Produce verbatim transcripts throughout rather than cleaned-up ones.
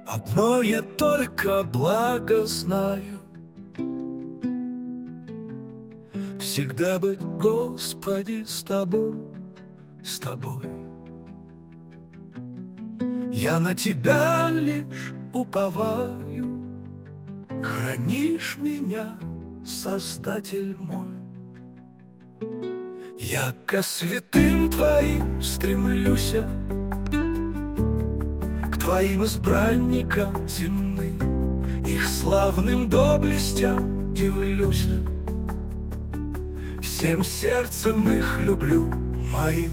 Одно я только благо знаю: всегда быть, Господи, с Тобой, с Тобой. Я на Тебя лишь уповаю, хранишь меня, Создатель мой. Я ко святым Твоим стремлюсь, к Твоим избранникам земным, их славным доблестям дивлюсь. Всем сердцем их люблю моим.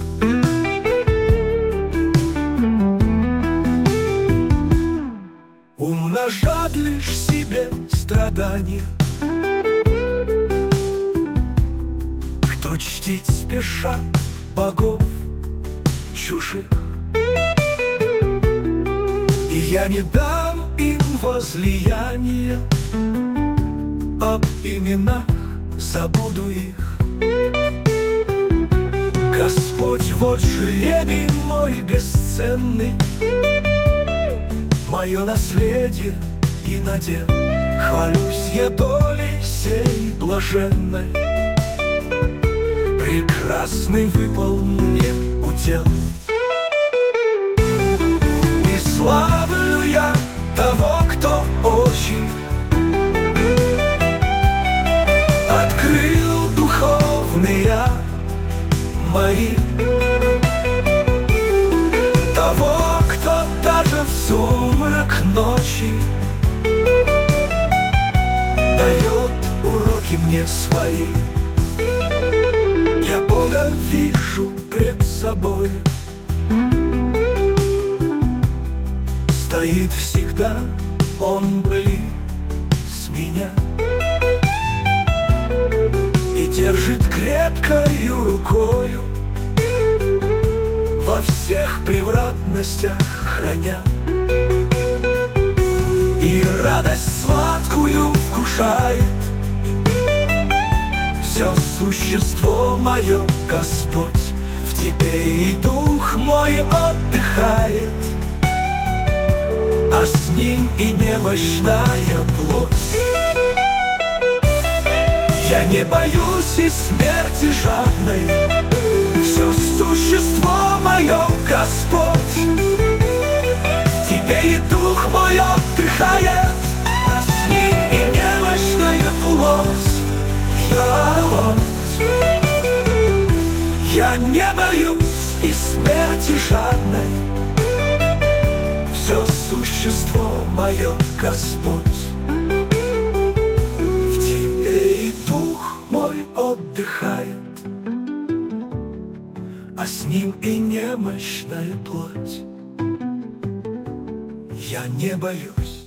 Умножат лишь себе страдания, кто чтить спешат богов чужих. И я не дам им возлияния, об именах забуду их. Господь, вот жребий мой бесценный, мое наследие и надел. Хвалюсь я долей сей блаженной, прекрасный выпал мне удел. И славлю я того, кто очень открыл духовные мои, того, кто даже в сумрак ночи дает уроки мне свои. Я Бога вижу пред собой, стоит всегда Он близ меня и держит крепкою рукою, во всех превратностях храня. И радость сладкую вкушает все существо мое, Господь, в Тебе и дух мой отдыхает, а с ним и немощная плоть. Я не боюсь и смерти жадной, все существо мое, Господь, в Тебе и дух мой отдыхает, а с ним и немощная плоть. Я не боюсь и смерти жадной, все существо мое, Господь, в Тебе и дух мой отдыхает, а с ним и немощная плоть. Я не боюсь